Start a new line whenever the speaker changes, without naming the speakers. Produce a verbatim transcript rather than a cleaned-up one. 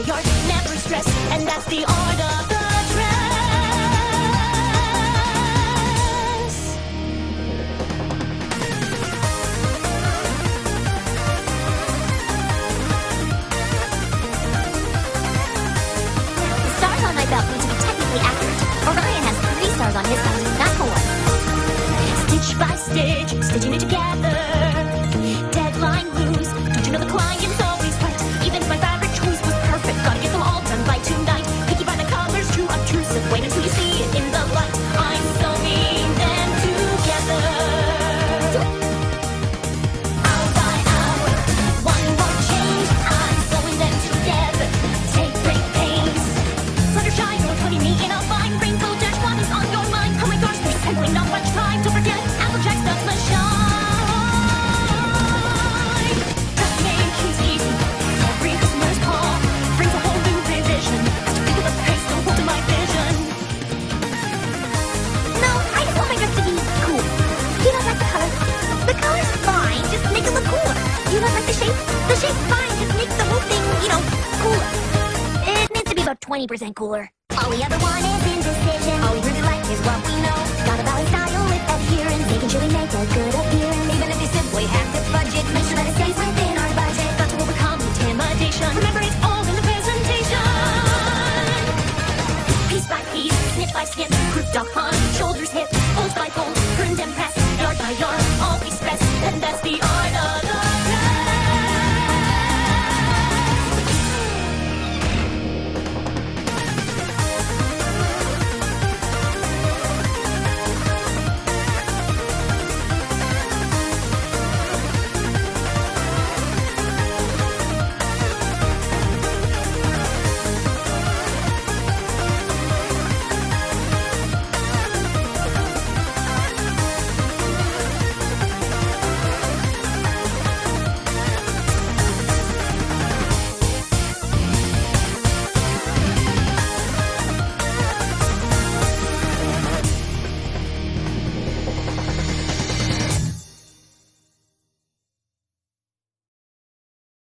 yard, never stress, and that's the art of the dress. The stars on my belt need to be technically accurate. Orion has three stars on his belt, not four. Stitch by stitch, stitching it together. Deadline moves, don't you know the client's always right? Even if my fabric choice was perfect, gotta get them all done by tonight. Picky by the colors, too obtrusive. Wait until you see it in the light. I'm sewing them together. Hour by hour, one more change. I'm sewing them together. Take great pains. Fluttershy, you're putting me in a bind. Rainbow Dash, what is on your mind? Oh my gosh, there's simply not much time. Don't forget, Applejack's does the shine. Just make it easy. Every customer's call brings a whole new revision. To pick up the pace, don't hold to my vision. No, I just want my dress to be cool. You don't like the color? The color's fine, just make it look cooler. You don't like the shape? The shape's fine, just make the whole thing, you know, cooler. It needs to be about twenty percent cooler. All we ever want is indecision. All we really like is what we know. Gotta balance style with adherence, making sure we make a good appearance. Even if you simply have to budget, make sure that it stays within our budget. Got to overcome intimidation. Remember, it's